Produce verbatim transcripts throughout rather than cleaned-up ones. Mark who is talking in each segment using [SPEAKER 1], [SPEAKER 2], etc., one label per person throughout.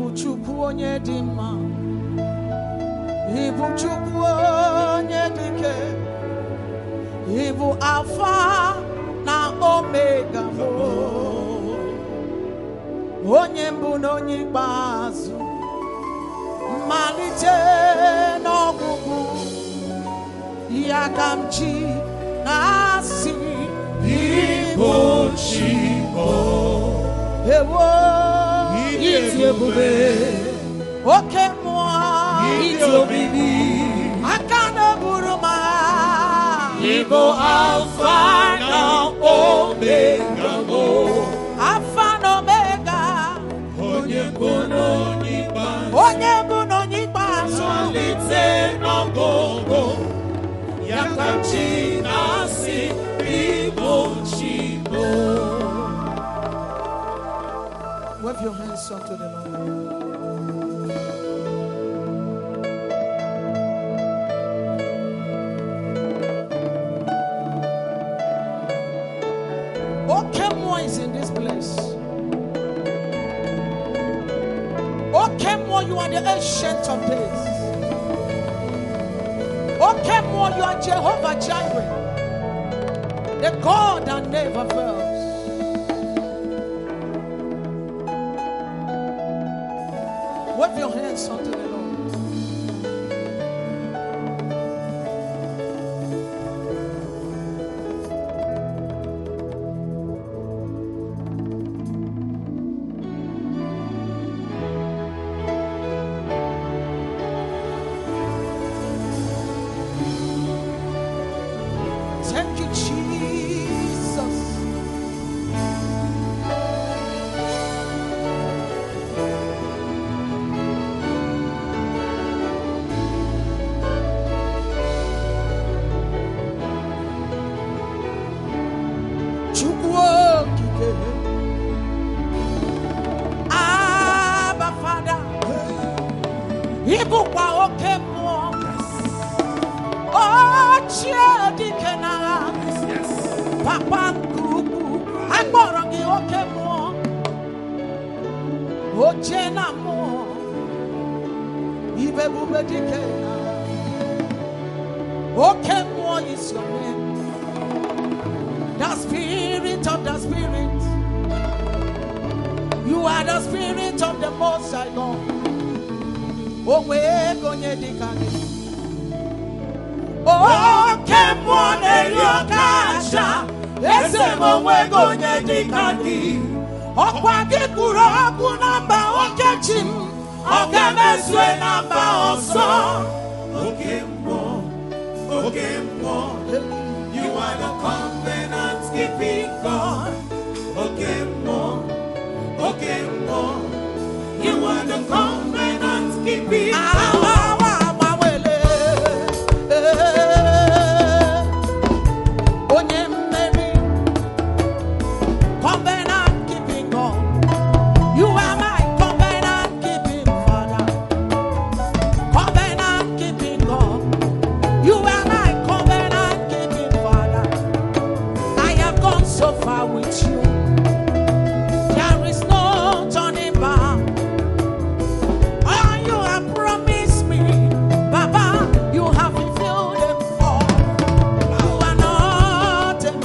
[SPEAKER 1] Chukwu onye dị mma, Ibu Chukwu onye dike, Ibu Alpha na Omega mo, onye mbụ na onye ikpeazụ, mmalite na ọgwụgwụ, ya ka m ji na-asị Ibu Chukwu. Ewo iti ebube oke mmụọ iti obibi aka na-eburu m agha Ibu Alpha na Omega mo, Alpha na Omega, onye bụ na onye ikpeazụ, onye bụ na onye ikpeazụ, malite n'ọgwụgwụ, ya ka m ji na-asị Ibu Chukwu. Wave your hands unto the Lord. Okemo is in this place. Okemo, you are the ancient of days. Okemo, you are Jehovah Jireh, the God that never fails. Wave your hands unto the Lord. Thank you, Jesus. Abba Father, Ibu kwa Okemo, oh Chiedikena, Papa Kuku, Akborangi Okemo, oh Jenamo, Ibebu Bedikena, Okemo is your name, the Spirit of the Spirit. You are the Spirit of the Most High God. Oh, we're going to dig again. Oh, come on, Eliokasha. Yes, we're going to dig again. Oh, Kwagi Kurabu number, oh, Ketchim. Oh, Gameswe number, oh, son.
[SPEAKER 2] Okay, more. Okay, more. You are the covenant keeping God. Okay, more. Okay, more. You are the covenant keeping God.
[SPEAKER 1] Covenant keeping God. You are my covenant keeping Father. Covenant keeping God. You are my covenant keeping Father. I have gone so far with you. There is no turning back. All you have promised me, Baba, you have fulfilled them all. You are not a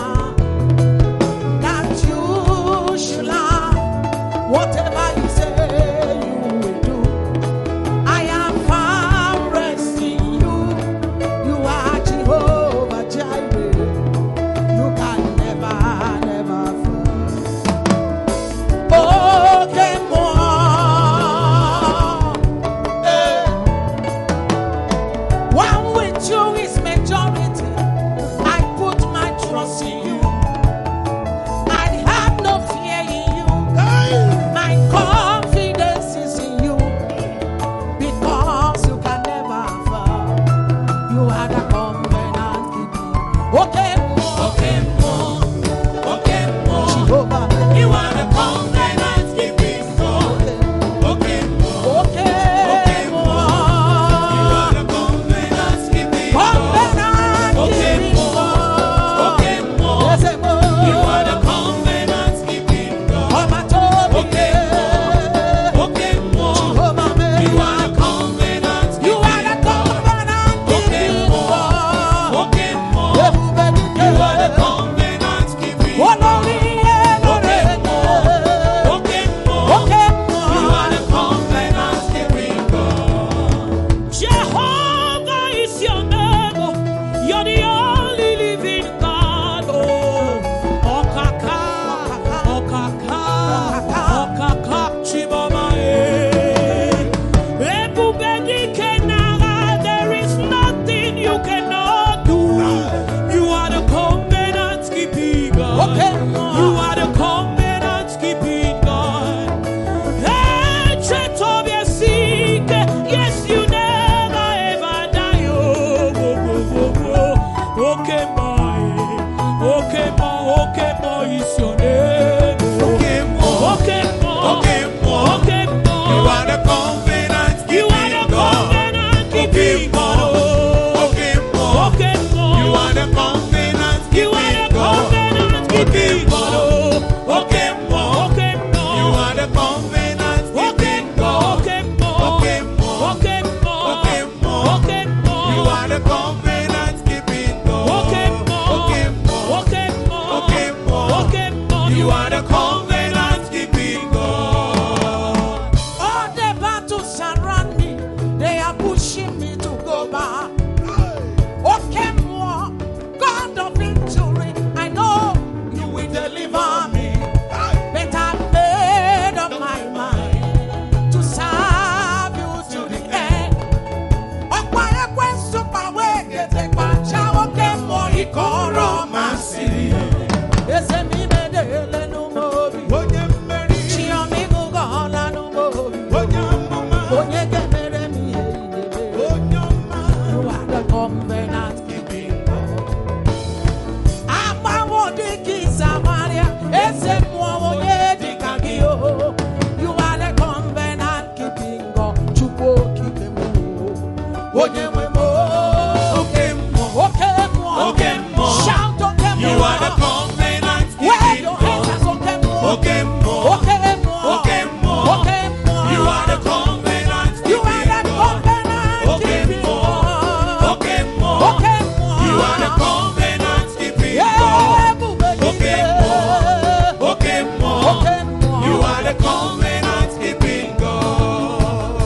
[SPEAKER 2] You are the covenant keeping God.
[SPEAKER 1] All the battles around me, they are pushing me to go back. Okay, more God of victory, I know you will deliver me. But I've made up my mind to serve you to the end. Ọ̀pọ̀ ẹgbẹ́ sọ́pàwé gẹ̀ẹ́dẹ̀ pàṣẹ òkè mọ́ ìkọ̀rọ̀ máa sì. Ese mi mede lẹ́nu mọ́bí. Ṣíọ́ mi gúgọ̀ lánú mọ́bí. Onye kemere mi eyidebe. You are the covenant keeping God. Agbawo dị gị Samaria. Eze mmụọ onye dị ka gị o. You are the covenant keeping God. Chukwu okike m o. Onye nwe m o.
[SPEAKER 2] Oke mmụọ.
[SPEAKER 1] Oke mmụọ.
[SPEAKER 2] Oke mmụọ.
[SPEAKER 1] Shout oke mmụọ.
[SPEAKER 2] You are the covenant
[SPEAKER 1] Wave
[SPEAKER 2] keeping
[SPEAKER 1] your hands
[SPEAKER 2] God.
[SPEAKER 1] as oke mmụọ.
[SPEAKER 2] Oke mmụọ.
[SPEAKER 1] Oke mmụọ.
[SPEAKER 2] Oke mmụọ.
[SPEAKER 1] Oke mmụọ.
[SPEAKER 2] You are the covenant
[SPEAKER 1] You are the
[SPEAKER 2] keeping God.
[SPEAKER 1] covenant
[SPEAKER 2] Oke
[SPEAKER 1] keeping
[SPEAKER 2] mmụọ.
[SPEAKER 1] God.
[SPEAKER 2] Oke mmụọ.
[SPEAKER 1] Oke mmụọ.
[SPEAKER 2] You are the covenant keeping
[SPEAKER 1] Yeah,
[SPEAKER 2] God.
[SPEAKER 1] ebube gị.
[SPEAKER 2] Oke mmụọ. Oke mmụọ.
[SPEAKER 1] Oke mmụọ.
[SPEAKER 2] You are the covenant keeping God.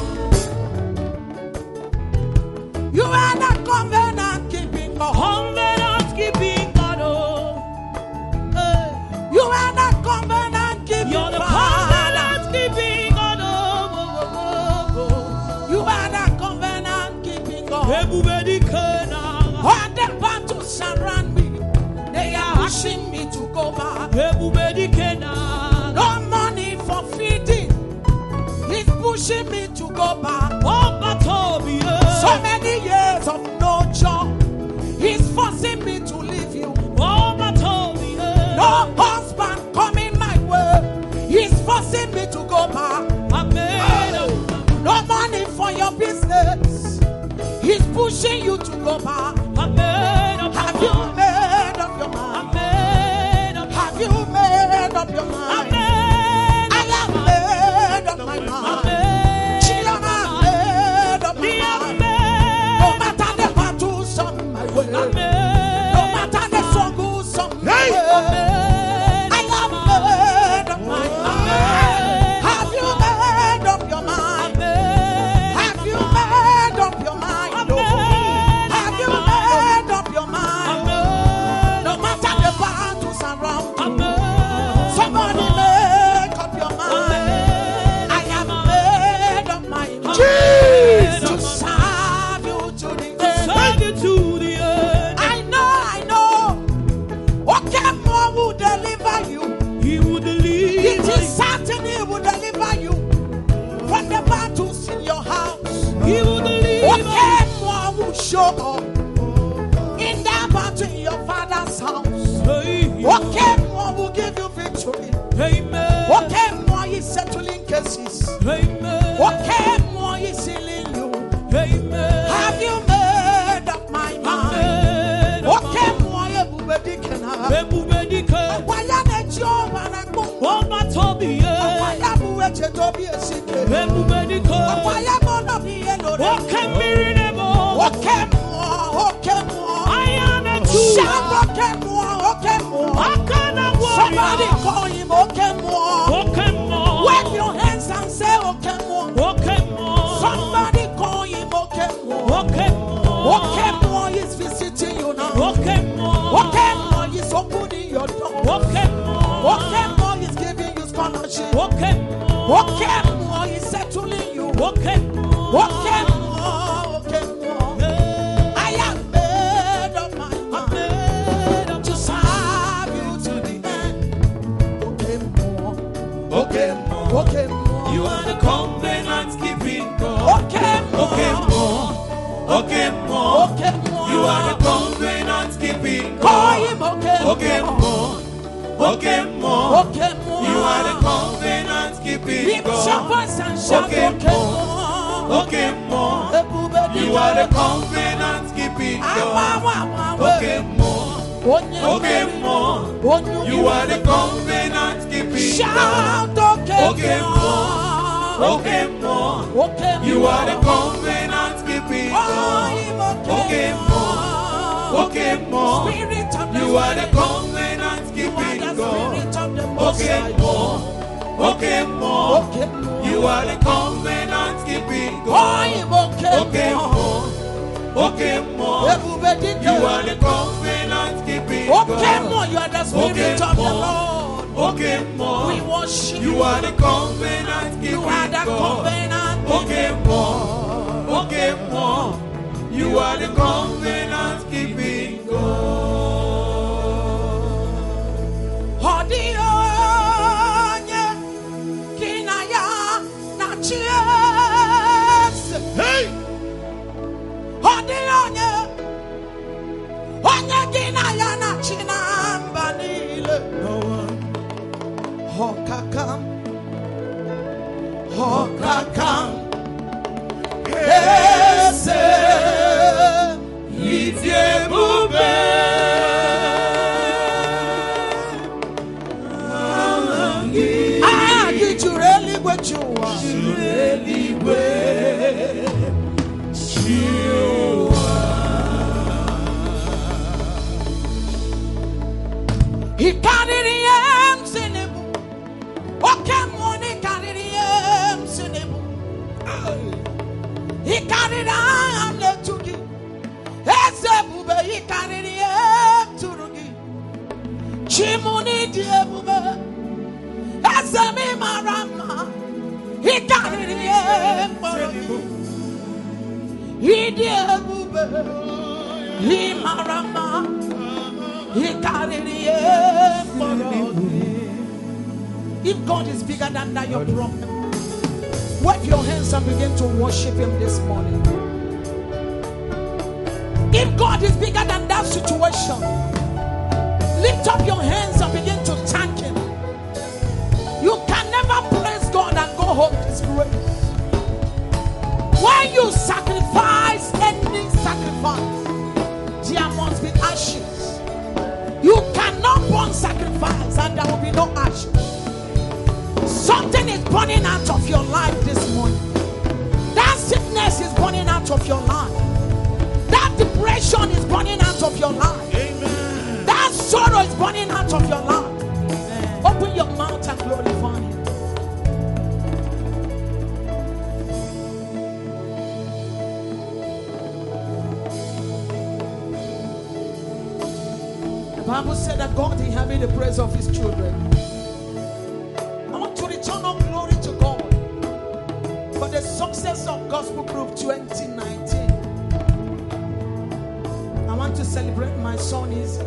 [SPEAKER 1] You are the covenant keeping God. Covenant keeping God. Oh. Hey. You are the covenant keeping God. You're the covenant keeping God. Oh, oh, oh, oh. You are the covenant keeping God. All the battles around me, they are pushing me to go back. No money for feeding, he's pushing me to go back. So many years of no job, he's forcing me to leave you. No husband coming my way, he's forcing me to go back. No money for your business, he's pushing you to go back. Have you made up your mind? Have you made up your mind? I have made up my mind. Children have made up my mind. No matter the battles on my way, no matter the struggles on my way, I have made up my mind. Have you made up your mind? Have you made up your mind? Have you made up your mind? No matter the battles around you, somebody make up your mind. I have made up my mind to serve you to the end. I know, I know. Okay, more will deliver you. It is certain he will deliver you from the battles in your house. Okay, more will show up in that battle in your father's house. Okay, more will give you victory. Okay, more is settling cases. Okay, more is healing you. Have you made up my mind? Okay, more everybody can have. Why are they job and I go? Why are we waiting to be a secret? Why are we not be a no? Okay, more. Okay, more. Shout okay, more. Okay, more. Somebody call him okay, more. Wave your hands and say okay, more. Somebody call him okay, more. Okay, more is visiting you now. Okay, more is opening your door. Okay, more is giving you scholarship. Okay, more is settling you. Okay, more. Okay, more. I have made up my mind to serve you to the end. Okay, more.
[SPEAKER 2] Okay, more.
[SPEAKER 1] Okay, more.
[SPEAKER 2] You are the covenant keeping God.
[SPEAKER 1] Okay, more.
[SPEAKER 2] Okay, more. Okay, more.
[SPEAKER 1] Okay, more.
[SPEAKER 2] You are the covenant keeping
[SPEAKER 1] Call
[SPEAKER 2] God.
[SPEAKER 1] him okay,
[SPEAKER 2] Okay, more. Okay, more.
[SPEAKER 1] Okay, more.
[SPEAKER 2] You are the covenant keeping
[SPEAKER 1] Lift your
[SPEAKER 2] God.
[SPEAKER 1] voice and shout
[SPEAKER 2] Okay,
[SPEAKER 1] okay,
[SPEAKER 2] more.
[SPEAKER 1] more.
[SPEAKER 2] Okay, more.
[SPEAKER 1] Everybody
[SPEAKER 2] You are the covenant keeping God. Okay, more. Okay, more. You are the covenant keeping God.
[SPEAKER 1] Shout okay,
[SPEAKER 2] Okay, more. Okay, more.
[SPEAKER 1] Okay,
[SPEAKER 2] You are the covenant keeping God. Okay, more. Okay, more.
[SPEAKER 1] Spirit of the
[SPEAKER 2] You are the covenant keeping God.
[SPEAKER 1] Spirit of the
[SPEAKER 2] Okay, more. Okay, more. You are the covenant keeping God. Okay, more. Okay, more. You are the covenant keeping God.
[SPEAKER 1] Okay, more. You are the spirit of the Lord.
[SPEAKER 2] Okay, more.
[SPEAKER 1] We worship
[SPEAKER 2] you. You are the covenant keeping
[SPEAKER 1] You are the
[SPEAKER 2] God.
[SPEAKER 1] covenant
[SPEAKER 2] Okay, more. Okay, more. You are the covenant keeping God.
[SPEAKER 1] Hey! Honey, Onye gina ya na chinamba nile. No one. Hokakam. Hokakam. Ese.
[SPEAKER 2] Idiebube.
[SPEAKER 1] Ah, get you really what you are.
[SPEAKER 2] Really well. You
[SPEAKER 1] He carried him, Sinibu. Okay, money carried him, Sinibu. He carried him, Letugi. Ezebube, he carried him, Turugi. Chimuni, Diebube. Ezemi Marama. He carried him, Turugi. He Diebube. He Marama. He carried it for us. If God is bigger than that, your problem, wave your hands and begin to worship Him this morning. If God is bigger than that situation, lift up your hands and begin to thank Him. You can never praise God and go home disgraced. When you sacrifice any sacrifice, there must be ashes. You cannot burn sacrifice and there will be no ashes. Something is burning out of your life this morning. That sickness is burning out of your life. That depression is burning out of your life. Amen. That sorrow is burning out of your life. Amen. Open your mouth and glorify Him. The Bible said that God inhabits the praise of His children. I want to return all glory to God for the success of Gospel Group twenty nineteen. I want to celebrate my son is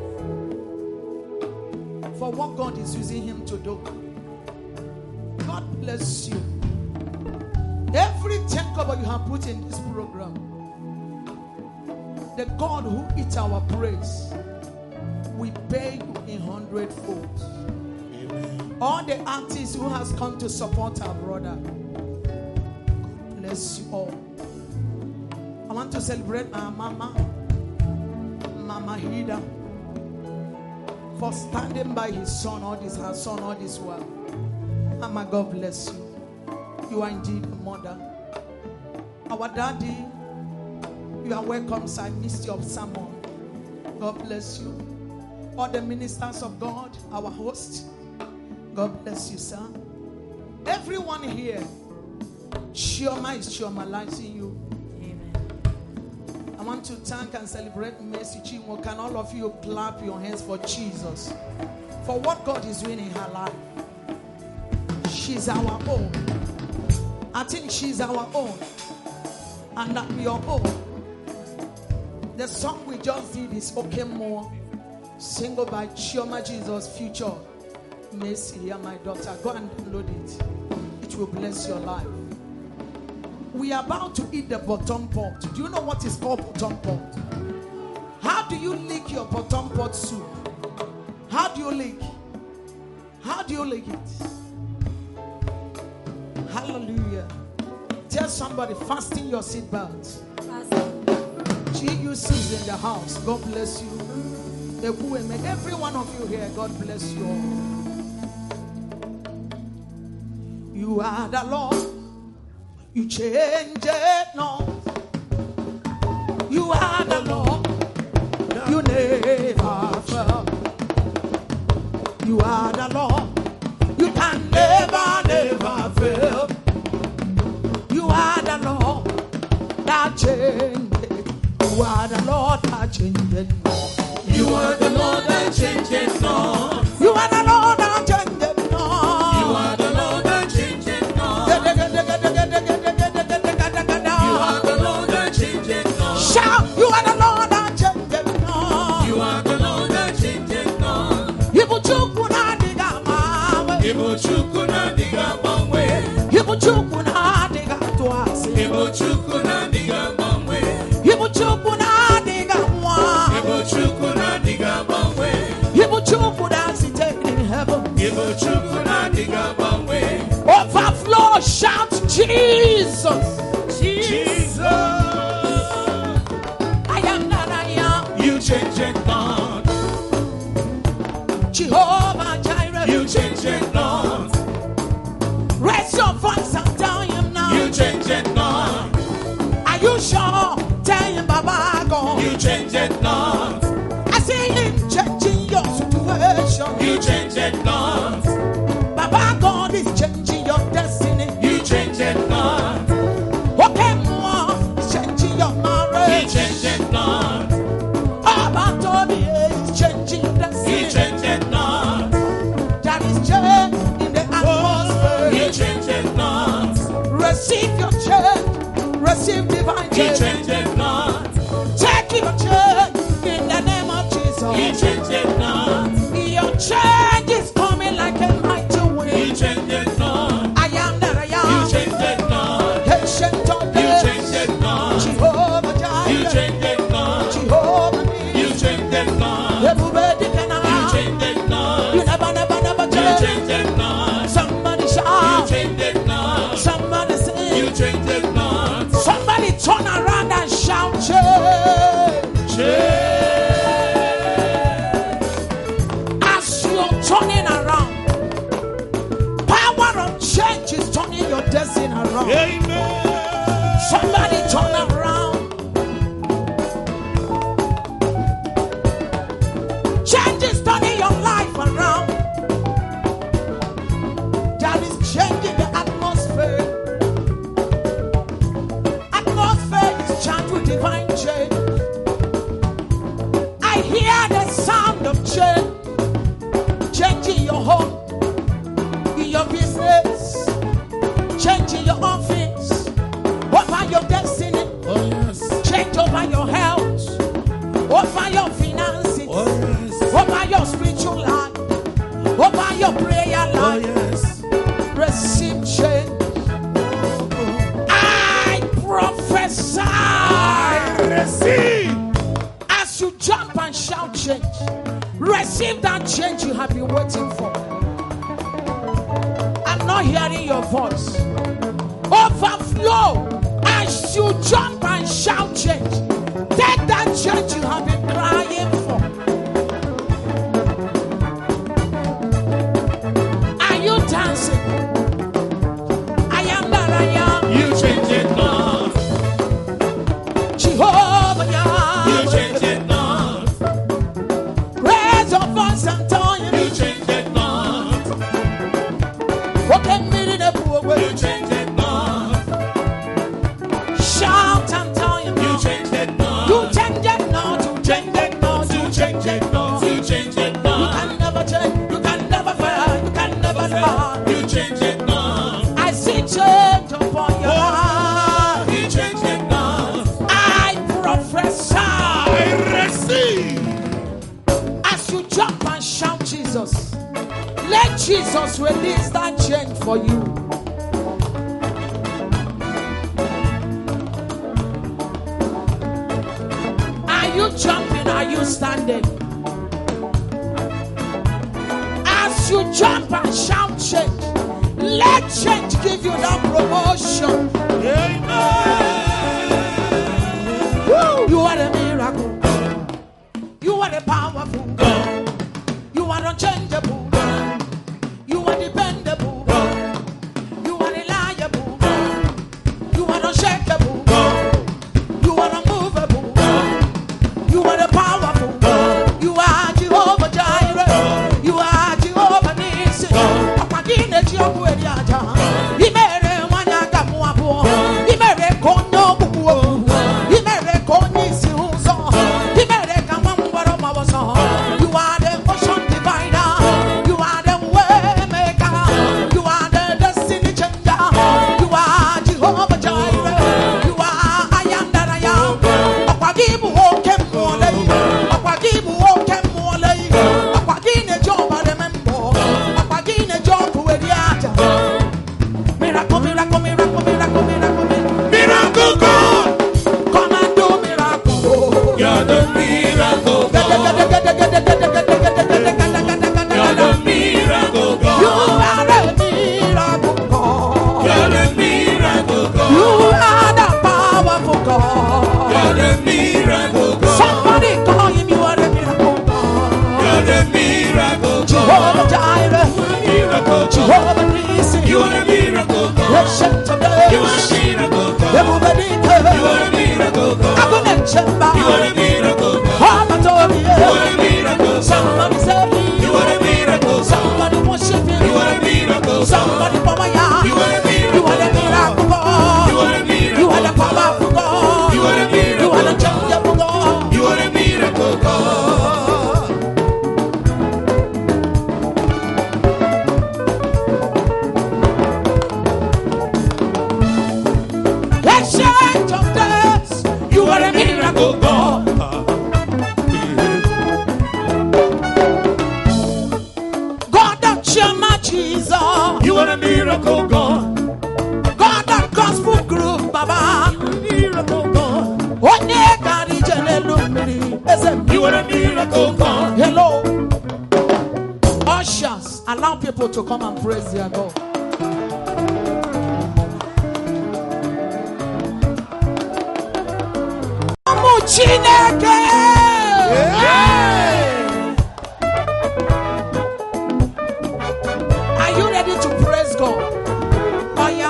[SPEAKER 1] for what God is using him to do. God bless you. Every ten kobo you have put in this program, the God who eats our praise, we pay you in hundredfold. Amen. All the artists who has come to support our brother, God bless you all. I want to celebrate our mama, Mama Hida, for standing by his son all this, her son all this while. Mama, God bless you. You are indeed a mother. Our daddy, you are welcome, sir. I missed your sermon. God bless you. All the ministers of God, our host, God bless you, sir. Everyone here, Chioma is Chiomalizing you. Amen. I want to thank and celebrate Mercy Chinwo. Can all of you clap your hands for Jesus, for what God is doing in her life? She's our own. I think she's our own, and not your own. The song we just did is Okay More, single by Chioma Jesus Future. Mercy, here my daughter. Go and download it. It will bless your life. We are about to eat the bottom pot. Do you know what is called bottom pot? How do you lick your bottom pot soup? How do you lick? How do you lick it? Hallelujah. Tell somebody, fasten your seatbelt. G U C is in the house. God bless you. Every one of you here, God bless you all. You are the Lord. You change it not. You are the Lord. You never fail. You are the Lord. You are the Lord that changes not.
[SPEAKER 2] You are the Lord that changes not.
[SPEAKER 1] You are the Lord that changes not.
[SPEAKER 2] You are the Lord that changes not. You are the Lord that changes not.
[SPEAKER 1] Shout, you are the Lord that changes not.
[SPEAKER 2] You are the Lord that changes not.
[SPEAKER 1] Ibuchukuna diga mawe.
[SPEAKER 2] Ibuchukuna diga mawe.
[SPEAKER 1] Ibuchukuna diga tuasi.
[SPEAKER 2] Ibuchukuna diga mawe.
[SPEAKER 1] Ibuchukuna diga mwa.
[SPEAKER 2] Ibuchukuna diga mawe.
[SPEAKER 1] Ibuchukuna seated in heaven.
[SPEAKER 2] Ibuchukuna diga mawe.
[SPEAKER 1] Overflow, shout Jesus.
[SPEAKER 2] Jesus.
[SPEAKER 1] I am that I am.
[SPEAKER 2] You change it not.
[SPEAKER 1] Jehovah Jireh.
[SPEAKER 2] You change it not.
[SPEAKER 1] Raise your voice and tell him now.
[SPEAKER 2] You change it not.
[SPEAKER 1] Are you sure? Tell him Baba God.
[SPEAKER 2] You change it not.
[SPEAKER 1] I see him changing your situation.
[SPEAKER 2] You change it not.
[SPEAKER 1] Baba God is changing your destiny.
[SPEAKER 2] You change it not.
[SPEAKER 1] Okay, more changing your
[SPEAKER 2] You
[SPEAKER 1] marriage.
[SPEAKER 2] change it not.
[SPEAKER 1] Baba Toby is changing your
[SPEAKER 2] You
[SPEAKER 1] destiny.
[SPEAKER 2] change it not.
[SPEAKER 1] There is change in the atmosphere.
[SPEAKER 2] You change it not.
[SPEAKER 1] Receive your change. Receive divine
[SPEAKER 2] You
[SPEAKER 1] change.
[SPEAKER 2] change it not.
[SPEAKER 1] Take your change in the name of Jesus.
[SPEAKER 2] You change it not.
[SPEAKER 1] Your change is coming like a mighty
[SPEAKER 2] You
[SPEAKER 1] wind.
[SPEAKER 2] change it not.
[SPEAKER 1] I am that I
[SPEAKER 2] You
[SPEAKER 1] am.
[SPEAKER 2] change it not.
[SPEAKER 1] Patient of
[SPEAKER 2] You
[SPEAKER 1] days.
[SPEAKER 2] change it not.
[SPEAKER 1] Jehovah
[SPEAKER 2] You
[SPEAKER 1] Jireh.
[SPEAKER 2] change it not.
[SPEAKER 1] Jehovah
[SPEAKER 2] You
[SPEAKER 1] Nissi.
[SPEAKER 2] change it not.
[SPEAKER 1] Everybody can
[SPEAKER 2] You
[SPEAKER 1] I.
[SPEAKER 2] change it not.
[SPEAKER 1] You never, never, never
[SPEAKER 2] You
[SPEAKER 1] change.
[SPEAKER 2] change it not.
[SPEAKER 1] Somebody
[SPEAKER 2] You
[SPEAKER 1] shout.
[SPEAKER 2] change it not.
[SPEAKER 1] Somebody
[SPEAKER 2] You
[SPEAKER 1] sing.
[SPEAKER 2] change it not.
[SPEAKER 1] Somebody turn around and shout change.
[SPEAKER 2] Change.
[SPEAKER 1] As you're turning around, power of change is turning your destiny around.
[SPEAKER 2] Amen.
[SPEAKER 1] Somebody turn around. Change is turning your life around. That is changing the atmosphere. Atmosphere is charged with divine change. I hear the sound of change. Changing your home, in your business, changing your office, over your destiny,
[SPEAKER 2] Oh yes.
[SPEAKER 1] change over your health, over your finances,
[SPEAKER 2] Oh yes.
[SPEAKER 1] over your spiritual life, over your prayer
[SPEAKER 2] Oh
[SPEAKER 1] life.
[SPEAKER 2] yes.
[SPEAKER 1] Receive change. I prophesy.
[SPEAKER 2] Receive.
[SPEAKER 1] As you jump and shout change, receive that change you have been waiting for. I'm not hearing your voice. Overflow as you jump and shout change. Take that change you have been crying for. Are you dancing? I am that I am.
[SPEAKER 2] You change it not.
[SPEAKER 1] Jehovah
[SPEAKER 2] You
[SPEAKER 1] Yahweh.
[SPEAKER 2] change it not.
[SPEAKER 1] Raise your voice and tell
[SPEAKER 2] You
[SPEAKER 1] him.
[SPEAKER 2] change it not.
[SPEAKER 1] Okay, meeting the poor
[SPEAKER 2] You
[SPEAKER 1] way.
[SPEAKER 2] change it not.
[SPEAKER 1] Shout and tell him.
[SPEAKER 2] You change it not.
[SPEAKER 1] You change it now. You change it now. You
[SPEAKER 2] You
[SPEAKER 1] change
[SPEAKER 2] change
[SPEAKER 1] it
[SPEAKER 2] it
[SPEAKER 1] now.
[SPEAKER 2] not. You change it
[SPEAKER 1] You
[SPEAKER 2] not.
[SPEAKER 1] can never change. You can never fail. You can never fall.
[SPEAKER 2] You change it not.
[SPEAKER 1] I see change upon your life.
[SPEAKER 2] You change it not.
[SPEAKER 1] I prophesy.
[SPEAKER 2] I receive.
[SPEAKER 1] As you jump and shout Jesus, let Jesus release that change for you. Are you jumping? Are you standing? As you jump and shout change, let change give you that promotion. Woo! You are a miracle. You are a powerful. You are unchangeable. You are dependable. You are reliable. You are unshakable. You are unmovable. You are the powerful. You are Jehovah Jireh. You are Jehovah Nissi. Apagine Jehovah Yahweh. Imere wanya gamu abu. Imere konya.
[SPEAKER 2] miracle God.
[SPEAKER 1] Jehovah Jireh.
[SPEAKER 2] Miracle God.
[SPEAKER 1] Jehovah Nissi.
[SPEAKER 2] You are a miracle God.
[SPEAKER 1] Ancient of days.
[SPEAKER 2] You are a miracle God.
[SPEAKER 1] Ebubedike.
[SPEAKER 2] You are a miracle God.
[SPEAKER 1] Agunechemba.
[SPEAKER 2] You are a miracle God.
[SPEAKER 1] Hamatobi.
[SPEAKER 2] You are a miracle God.
[SPEAKER 1] Somebody say
[SPEAKER 2] You are a miracle God.
[SPEAKER 1] somebody worship him.
[SPEAKER 2] You are a miracle God.
[SPEAKER 1] Somebody power ya.
[SPEAKER 2] You are a miracle
[SPEAKER 1] You are the miracle God.
[SPEAKER 2] You are a miracle
[SPEAKER 1] You are the powerful God.
[SPEAKER 2] You are a miracle
[SPEAKER 1] You are the changeable God.
[SPEAKER 2] You are a miracle God.
[SPEAKER 1] Ancient of days, you are a miracle God. God that Shema Jesus,
[SPEAKER 2] You are a miracle God.
[SPEAKER 1] God that gospel group, Baba.
[SPEAKER 2] Miracle God.
[SPEAKER 1] Onye kari jele lumiri, eze
[SPEAKER 2] You are a miracle God.
[SPEAKER 1] hello. Ushers, allow people to come and praise their God. Amu Chineke. Are you ready to praise God? Oh yeah.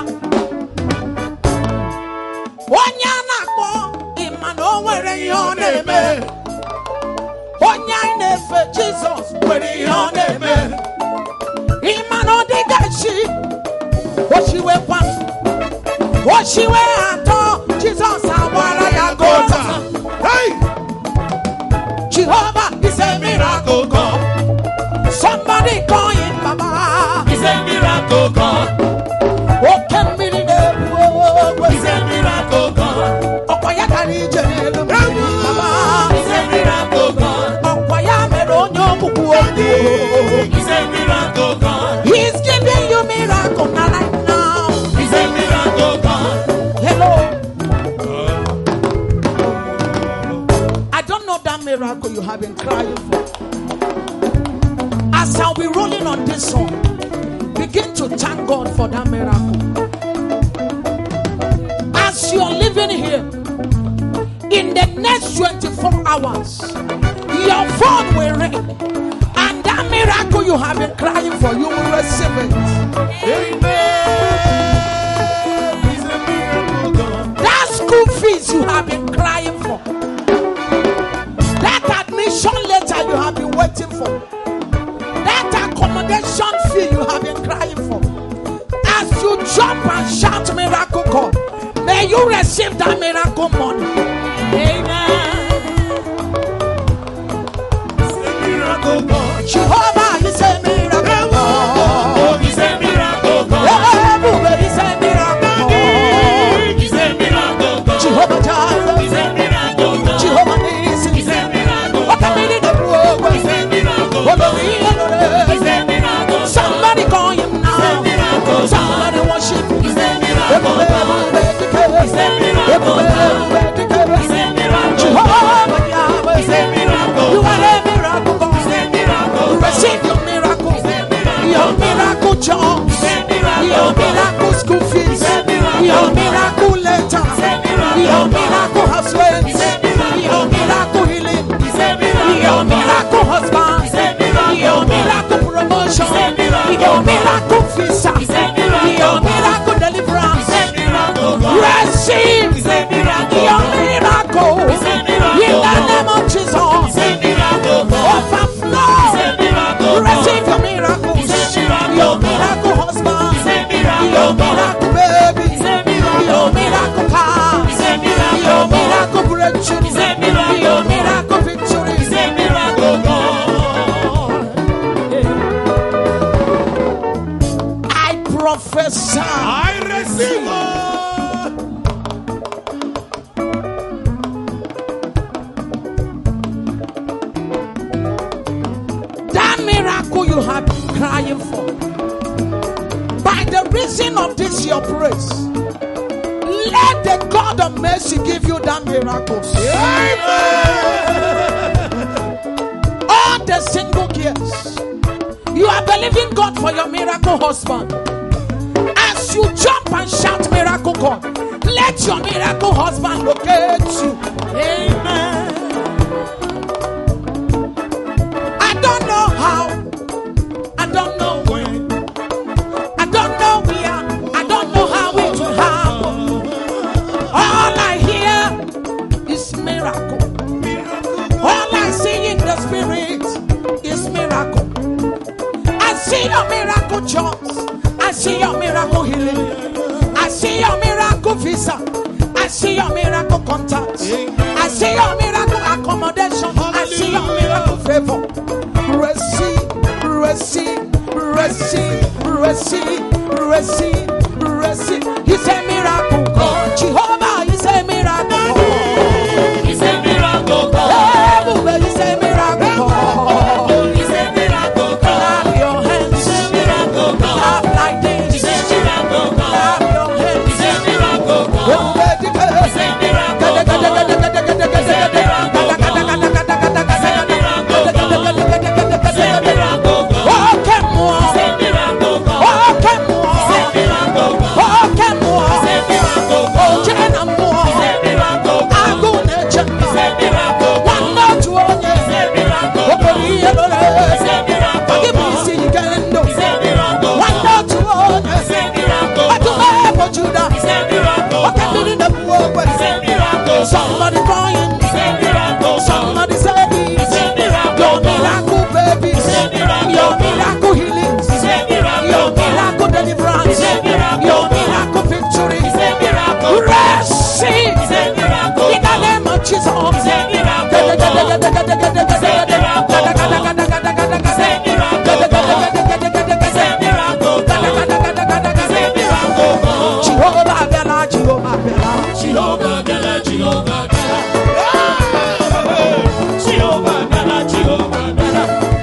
[SPEAKER 1] Onya nakpo imano were yoneme. Onya nefe Jesus were yoneme. Imano digashi. Oshiwe pan. Oshiwe ato Jesus awara ya gota.
[SPEAKER 2] Hey!
[SPEAKER 1] Jehovah is a miracle God. Somebody call him Baba.
[SPEAKER 2] He's a miracle God.
[SPEAKER 1] Okay, me the
[SPEAKER 2] He's a miracle God.
[SPEAKER 1] Okwaya kari jelu Baba.
[SPEAKER 2] He's a miracle God.
[SPEAKER 1] Okwaya mero nyobuku odi.
[SPEAKER 2] He's a miracle God.
[SPEAKER 1] He's giving you miracle now, right now.
[SPEAKER 2] He's a miracle God.
[SPEAKER 1] Hello. I don't know that miracle you have been crying for. As I'll be rolling on this song, begin to thank God for that miracle. As you're living here, in the next twenty-four hours, your phone will ring, and that miracle you have been crying for, you will receive it.
[SPEAKER 2] Amen. He's a miracle God.
[SPEAKER 1] That school fees you have been crying for, that admission letter you have been waiting for, that accommodation fee you have been crying for, as you jump and shout miracle God, may you receive that miracle money. Amen.
[SPEAKER 2] He's a miracle God.
[SPEAKER 1] Jehovah is a miracle God.
[SPEAKER 2] Oh, he's a miracle God.
[SPEAKER 1] Everybody is a miracle God.
[SPEAKER 2] He's a miracle God.
[SPEAKER 1] Jehovah Jireh.
[SPEAKER 2] He's a miracle God.
[SPEAKER 1] Jehovah Nissi.
[SPEAKER 2] He's a miracle
[SPEAKER 1] What a
[SPEAKER 2] God.
[SPEAKER 1] minute of work.
[SPEAKER 2] He's a miracle
[SPEAKER 1] What a
[SPEAKER 2] God.
[SPEAKER 1] minute.
[SPEAKER 2] He's a miracle God.
[SPEAKER 1] Somebody call him now.
[SPEAKER 2] He's a miracle God.
[SPEAKER 1] Somebody worship him.
[SPEAKER 2] He's a miracle God. He's a miracle God. He's a miracle
[SPEAKER 1] Jehovah Yahweh.
[SPEAKER 2] He's a miracle
[SPEAKER 1] You are a miracle God.
[SPEAKER 2] He's a miracle
[SPEAKER 1] Receive your miracle. Your miracle job. Your miracle school fees. Your miracle letter. Your miracle house rent. Your miracle healing. Your miracle husband. Your miracle promotion. Your miracle visa. Your miracle deliverance. Receive your miracle. In the name of Jesus. Overflow. Receive your miracle. Your miracle husband. Your miracle baby. Your miracle car. Your miracle breakthrough. Your miracle victory. I prophesy.
[SPEAKER 2] I receive it.
[SPEAKER 1] That miracle you have been crying for, by the reason of this your praise, let the God of mercy give you that miracle. All the single years, you are believing God for your miracle husband. As you jump and shout miracle God, let your miracle husband locate you. Amen. I don't know how see your miracle jobs. I see your miracle healing. I see your miracle visa. I see your miracle contacts. I see your miracle accommodation. I see your miracle favor. Receive, receive, receive, receive, receive, receive. He's a miracle God. Jehovah is a miracle God.
[SPEAKER 2] He's a miracle God.
[SPEAKER 1] Everywhere he's a miracle God.
[SPEAKER 2] He's a miracle God.
[SPEAKER 1] Clap your hands.
[SPEAKER 2] He's a miracle God.
[SPEAKER 1] Clap like this.
[SPEAKER 2] He's a miracle God.
[SPEAKER 1] Clap your hands.
[SPEAKER 2] He's a miracle God. He's a miracle God.
[SPEAKER 1] Somebody crying, somebody saying, your miracle baby, your miracle healing, your miracle deliverance, your miracle victory, receive in the name of Jesus. Jehovah Bella, Jehovah Bella,
[SPEAKER 2] Jehovah Bella, Jehovah Bella. Jehovah Bella, Jehovah Bella.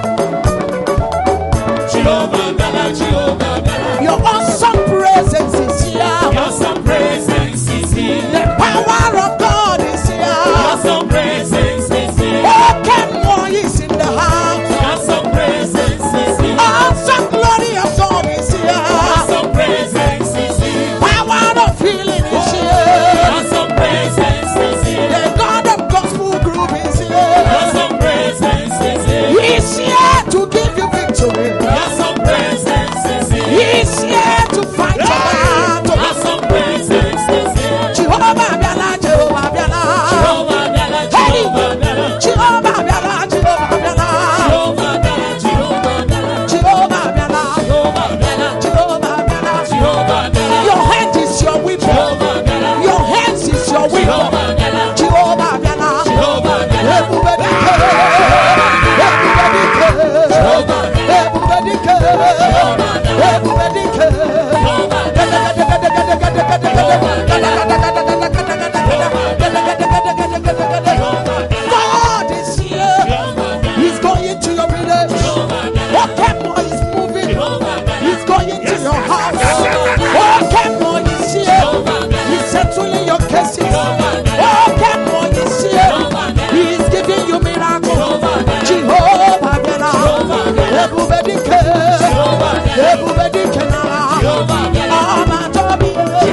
[SPEAKER 2] Jehovah Bella, Jehovah Bella.
[SPEAKER 1] your awesome presence is here.
[SPEAKER 2] Your awesome presence is here.
[SPEAKER 1] The power of God is
[SPEAKER 2] Your
[SPEAKER 1] here.
[SPEAKER 2] awesome presence is here.
[SPEAKER 1] Okay, more is in the house.
[SPEAKER 2] Your awesome presence is here.
[SPEAKER 1] Awesome glory of God is
[SPEAKER 2] Your
[SPEAKER 1] here.
[SPEAKER 2] awesome presence is here.
[SPEAKER 1] Power of healing is
[SPEAKER 2] Your
[SPEAKER 1] here.
[SPEAKER 2] awesome presence is here.
[SPEAKER 1] The God of gospel group is
[SPEAKER 2] Your
[SPEAKER 1] here.
[SPEAKER 2] awesome presence is here.
[SPEAKER 1] He's here to give you victory.
[SPEAKER 2] Your awesome presence is here.
[SPEAKER 1] He's here to fight your battle.
[SPEAKER 2] Awesome presence is here.
[SPEAKER 1] Jehovah Bella, Jehovah Bella.
[SPEAKER 2] Jehovah Bella, Jehovah Bella.
[SPEAKER 1] Jehovah Bella, Jehovah Bella.
[SPEAKER 2] Jehovah Bella, Jehovah Bella.
[SPEAKER 1] Jehovah Bella,
[SPEAKER 2] Jehovah Bella,
[SPEAKER 1] Jehovah Bella.
[SPEAKER 2] Jehovah Bella.
[SPEAKER 1] Your hand is your weapon.
[SPEAKER 2] Jehovah Bella.
[SPEAKER 1] Your hands is your weapon.
[SPEAKER 2] Jehovah Bella.
[SPEAKER 1] Jehovah Bella.
[SPEAKER 2] Jehovah Bella.
[SPEAKER 1] Everybody care. Everybody care. Everybody care. Everybody care. God is here. He's going to your village. Okay, more is moving. He's going to your house. Okay, more is here. He's settling your cases. Okay, more is here. He's giving you miracles. Jehovah Bella. Everybody care. Everybody care. Oh, my Toby.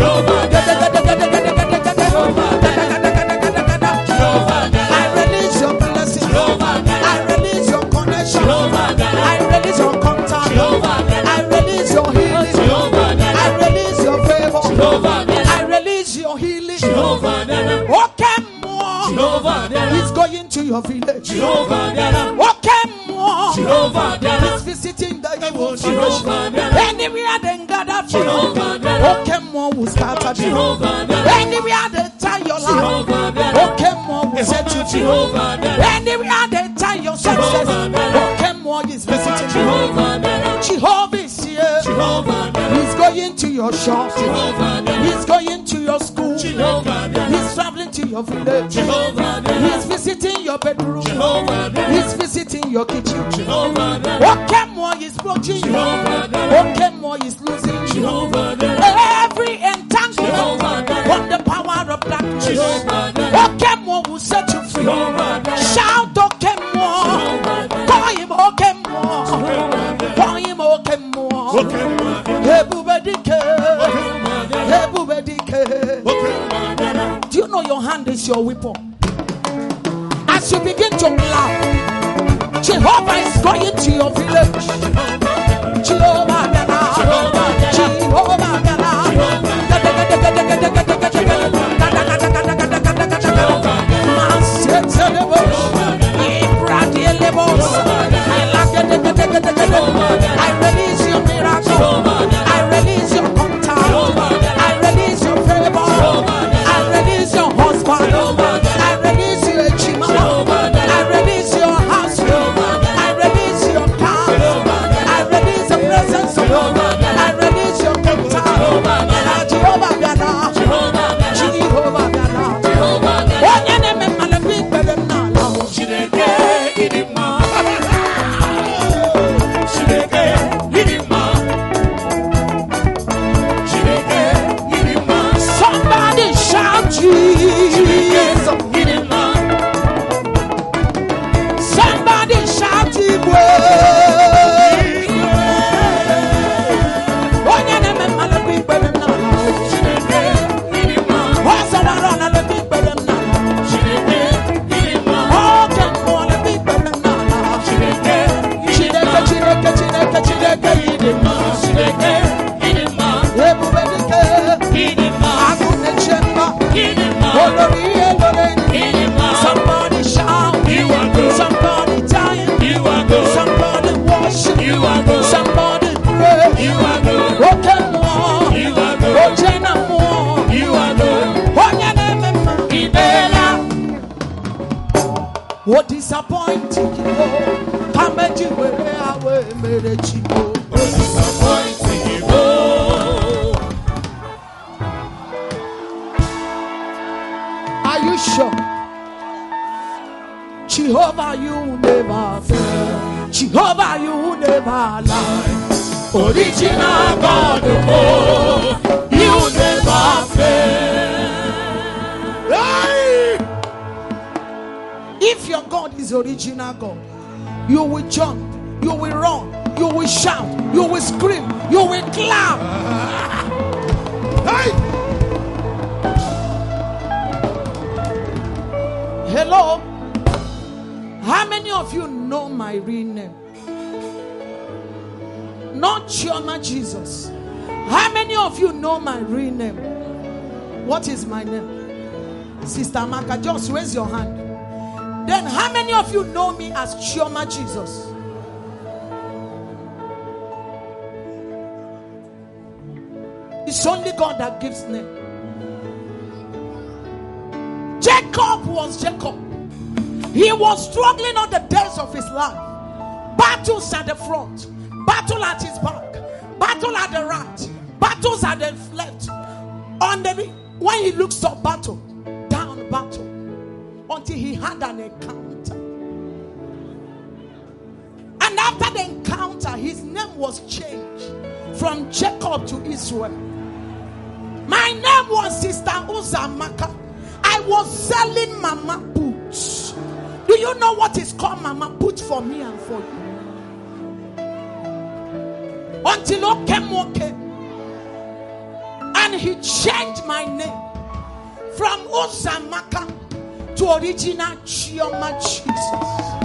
[SPEAKER 1] I release your blessing. I release your connection. I release your contact. I release your healing. I release your favor. I release your healing. Okay, more. He's going to your village. Okay, more. He's visiting the evil village. Anywhere they gather from. Okay, more will scatter them. Anywhere they tie your life. Okay, more will set you free. Anywhere they tie your success. Okay, more is visiting you. Jehovah is here. He's going to your shop. He's going to your school. He's traveling to your village. He's visiting your bedroom. He's visiting your kitchen. Okay, more is blocking you. Okay, more is losing you. Every entanglement from the power of darkness. Okay, more will set you free. Shout, okay, more. Call him, okay, more. Call him, okay, more. Everybody care. Everybody care. Do you know your hand is your weapon? As you begin to clap, Jehovah is going to your village. Jehovah Bella. Jehovah Bella. I release
[SPEAKER 2] You are good.
[SPEAKER 1] Somebody pray.
[SPEAKER 2] You are good.
[SPEAKER 1] Okay, more.
[SPEAKER 2] You are good.
[SPEAKER 1] Okay, no more.
[SPEAKER 2] You are good.
[SPEAKER 1] What disappointing you? Come and you where I will made a chico.
[SPEAKER 2] What disappointing you?
[SPEAKER 1] Are you sure? Jehovah, you never fail. Jehovah, you never lie.
[SPEAKER 2] Original God, oh, you never fail.
[SPEAKER 1] If your God is original God, you will jump, you will run, you will shout, you will scream, you will clap. Hey! Hello? How many of you know my real name? Not Chioma Jesus. How many of you know my real name? What is my name? Sister Maka, just raise your hand. Then how many of you know me as Chioma Jesus? It's only God that gives name. Jacob was Jacob. He was struggling on the days of his life. Battles at the front, battle at his back, battle at the right, battles at the left. On the when he looks up, battle, down, battle. Until he had an encounter. And after the encounter, his name was changed from Jacob to Israel. My name was Sister Uzamaka. I was selling mama boots. Do you know what is called mama boot for me and for you? Until Okemo came. And he changed my name from Uzamaka to original Chioma Jesus.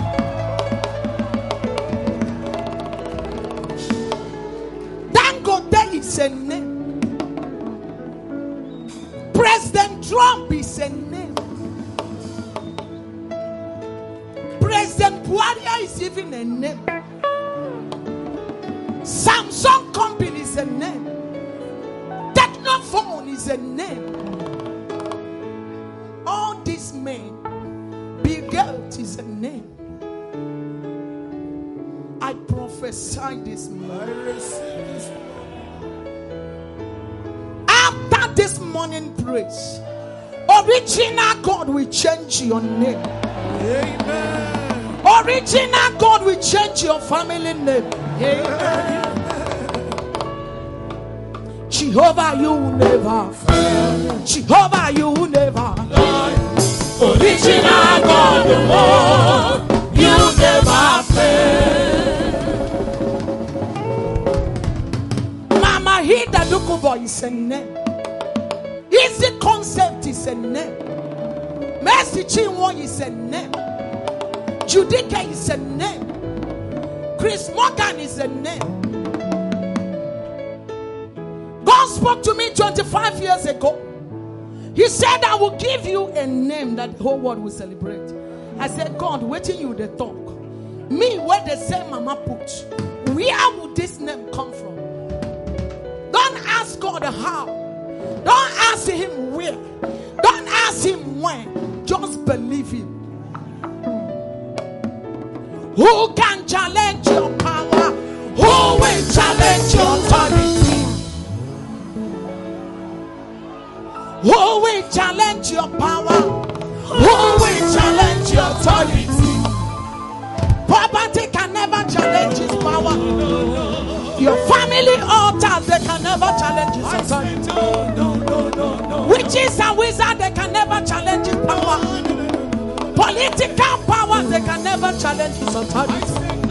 [SPEAKER 1] Dangote is a name. President Trump is a name. President Buhari is even a name. Samsung Company is a name. Technophone is a name. All these men, Bill Gates is a name. I prophesy this morning. After this morning praise, original God will change your name. Amen. Original God will change your family name. Amen. Jehovah, you never fail. Jehovah, you never lie.
[SPEAKER 2] Original God, oh, you never fail.
[SPEAKER 1] Mama Hida Dukubo is a name. Easy Concept is a name. Mercy Chinwo is a name. Judica is a name. Chris Morgan is a name. God spoke to me twenty-five years ago. He said, I will give you a name that the whole world will celebrate. I said, God, waiting you the talk. Me, where they say mama put. Where would this name come from? Don't ask God how. Don't ask him where. Don't ask him when. Just believe him. Who can challenge your power? Who will challenge your authority? Who will challenge your power? Who will challenge your authority? Poverty can never challenge his power. Your family altars, they can never challenge his authority. Witches and wizards, they can never challenge his power. Political powers, they can never challenge his authority.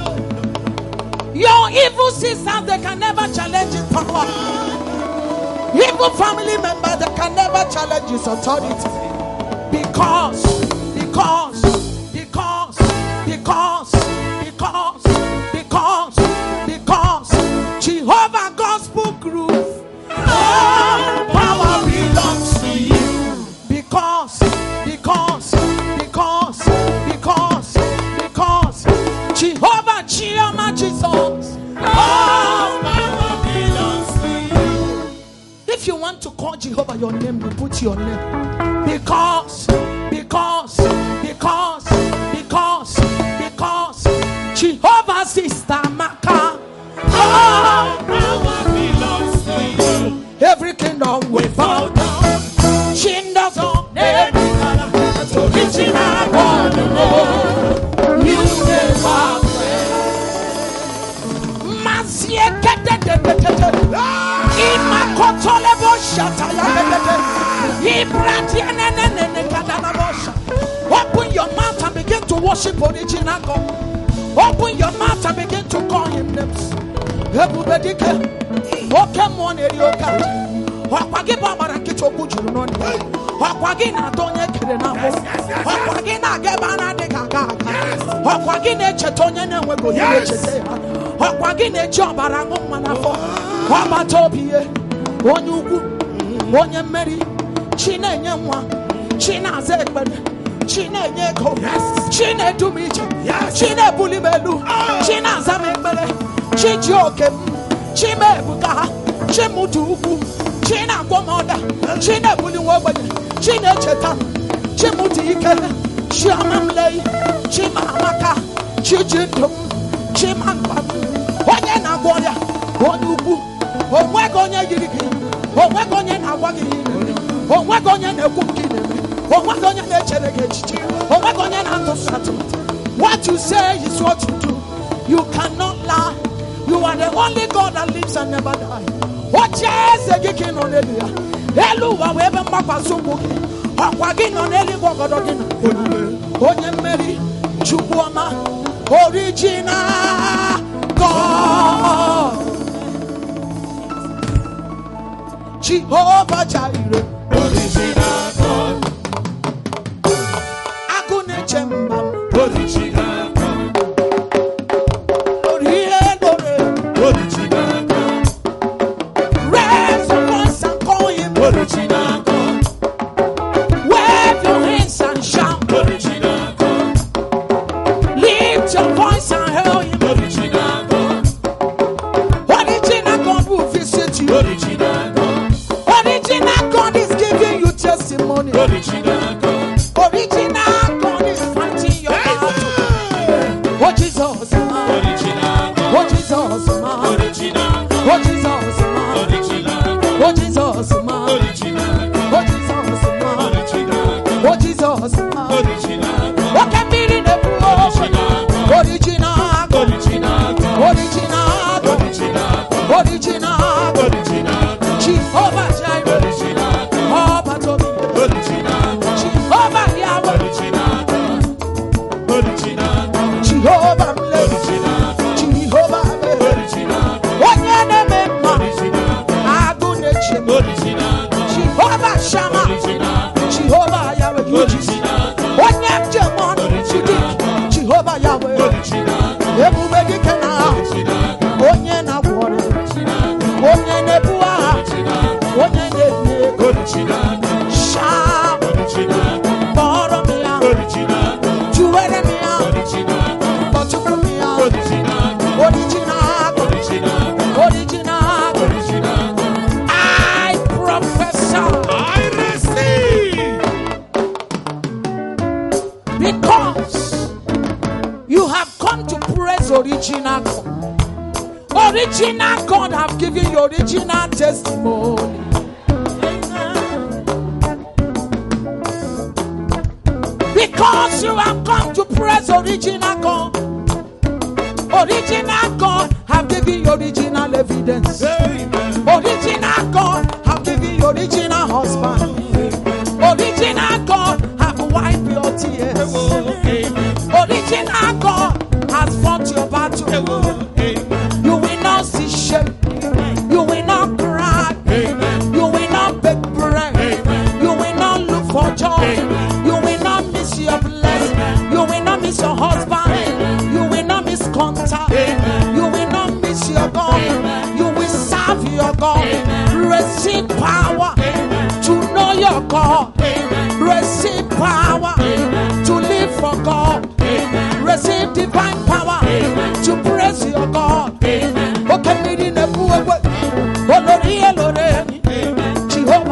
[SPEAKER 1] Your evil sisters, they can never challenge his power. Evil family members, they can never challenge his authority. Because, because, because, because, because, because, because, Jehovah Gospel Groove, all power belongs to you. Because, because, because, because, because, Jehovah Chioma Jesus, to call Jehovah your name, you put your name. Because, because, because, because, because Jehovah sister Maka. Oh,
[SPEAKER 2] power belongs to you.
[SPEAKER 1] Every kingdom will bow down. Chindas on every color. So reaching out on the road. You never pray. Masie kete de de de de. Ima kotole bo shata ya de de de. Ibrati ne ne ne ne kadana bo shata. Open your mouth and begin to worship original God. Open your mouth and begin to call him names. Everybody can. Okay, one area. Okwagi baba kito bujuru no ni. Okwagi na donye kire na bo. Okwagi na geba na de gaga. Okwagi na chetonye na nwego ni chete. Okwagi na chobara ngoma na fo. Kwaba tobie. Onye ugwu. Onye mmeri. Chine nye nwa. Chine aze ekpere. Chine nye ego. Chine dumi ije. Chine buli melu. Chine azame ekpere. Chiji oke. Chime ebuka. Chimutu ugwu. China Gomoda, China Bully Wobber, China Chetan, Chimuti Ikele, Chiamamley, Chimamaka, Chijitum, Chimampa, Wayana Goya, Wonubu, or Wagonia Yiki, or Wagonia Nawagi, or Wagonia Nabuki, or Wagonia Chereke, or Wagonia Antosatu. What you say is what you do. You cannot lie. You are the only God that lives and never dies. What is the gikin on Elia? Hello, wherever Papa Subuki, Aquagin on Eli Bogodin, Onye Mary, Chubuama, original God, Jehovah Jireh,
[SPEAKER 2] Original God,
[SPEAKER 1] Agune Chemba,
[SPEAKER 2] original God,
[SPEAKER 1] Original
[SPEAKER 2] original God,
[SPEAKER 1] Raise your voice and call him.
[SPEAKER 2] original God,
[SPEAKER 1] Wave your hands and shout.
[SPEAKER 2] original God,
[SPEAKER 1] Lift your voice and hail him.
[SPEAKER 2] original God,
[SPEAKER 1] Original God will visit you.
[SPEAKER 2] original God,
[SPEAKER 1] Original God is giving you testimony.
[SPEAKER 2] original God,
[SPEAKER 1] Original God is fighting your battle. Oh Jesus, man.
[SPEAKER 2] original God,
[SPEAKER 1] Oh Jesus, man.
[SPEAKER 2] original God,
[SPEAKER 1] Oh Jesus, man.
[SPEAKER 2] original God,
[SPEAKER 1] Oh Jesus, man.
[SPEAKER 2] original God,
[SPEAKER 1] Oh Jesus, man.
[SPEAKER 2] original God,
[SPEAKER 1] Oh Jesus, man.
[SPEAKER 2] original God,
[SPEAKER 1] What can be in the
[SPEAKER 2] original God,
[SPEAKER 1] original God?
[SPEAKER 2] original God,
[SPEAKER 1] Original God.
[SPEAKER 2] original God,
[SPEAKER 1] Original God.
[SPEAKER 2] original God,
[SPEAKER 1] Jehovah Jireh.
[SPEAKER 2] original God,
[SPEAKER 1] Jehovah Tobi.
[SPEAKER 2] original God,
[SPEAKER 1] Jehovah Yahweh.
[SPEAKER 2] original God, original God,
[SPEAKER 1] Jehovah Mle.
[SPEAKER 2] original God,
[SPEAKER 1] Jehovah Mle.
[SPEAKER 2] original God,
[SPEAKER 1] Onye na-eme mma.
[SPEAKER 2] original God,
[SPEAKER 1] Agụ na-eche m.
[SPEAKER 2] original God,
[SPEAKER 1] Jehovah Shammah.
[SPEAKER 2] original God,
[SPEAKER 1] Jehovah Yahweh. You Jesus.
[SPEAKER 2] original God,
[SPEAKER 1] Onye njem ọnụ. Judik. Jehovah Yahweh.
[SPEAKER 2] original God,
[SPEAKER 1] Ebube dike na ha.
[SPEAKER 2] original God,
[SPEAKER 1] Onye na-agwọ ọrịa.
[SPEAKER 2] original God,
[SPEAKER 1] Onye na-ebu agha.
[SPEAKER 2] original God,
[SPEAKER 1] Onye na-enye ego.
[SPEAKER 2] original God,
[SPEAKER 1] Shaa.
[SPEAKER 2] original God,
[SPEAKER 1] Kpọrọ m ya.
[SPEAKER 2] original God,
[SPEAKER 1] Juwere m ya.
[SPEAKER 2] original God,
[SPEAKER 1] Kpọtụrụ m ya.
[SPEAKER 2] original God,
[SPEAKER 1] Original God.
[SPEAKER 2] original God,
[SPEAKER 1] Original God.
[SPEAKER 2] original God.
[SPEAKER 1] I prophesy
[SPEAKER 2] I receive.
[SPEAKER 1] because you have come to praise original God. Original God have given you original testimony. Because you have come to praise original God. Original God have given you original evidence.
[SPEAKER 2] Amen.
[SPEAKER 1] Original God have given you original husband. Original God have wiped your tears. Original God has fought your battle. You will not see shame. You will not cry. You will not beg bread. You will not look for joy. You will not miss your blessing. You will not miss your husband. You will not miss contact. You will not miss your God. You will serve your God. Receive power to know your God. Receive power to live for God. Receive divine power to praise your God. Okay, meeting the poor. Jehovah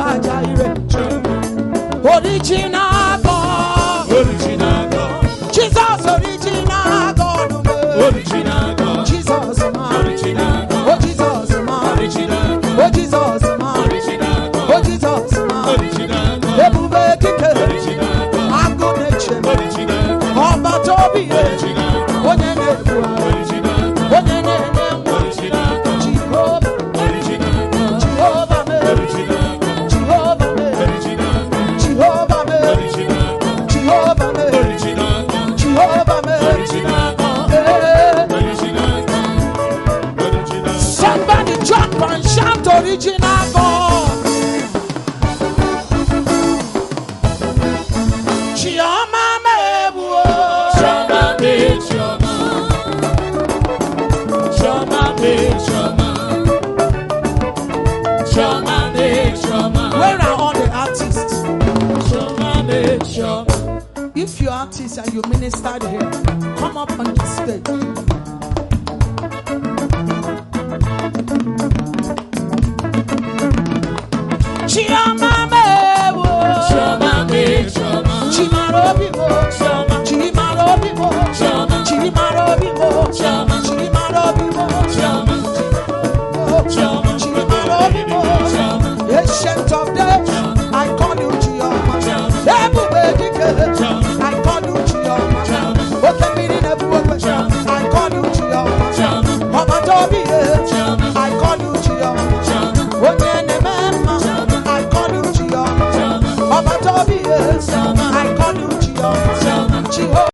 [SPEAKER 1] Where are all the artists? If you're artist and you ministered here, come up on the stage. Chiamame, Chiamame, Chimarobi, Chimarobi, Chimarobi, Chimarobi, Chimarobi, Ancient of days, I call you Chiamame.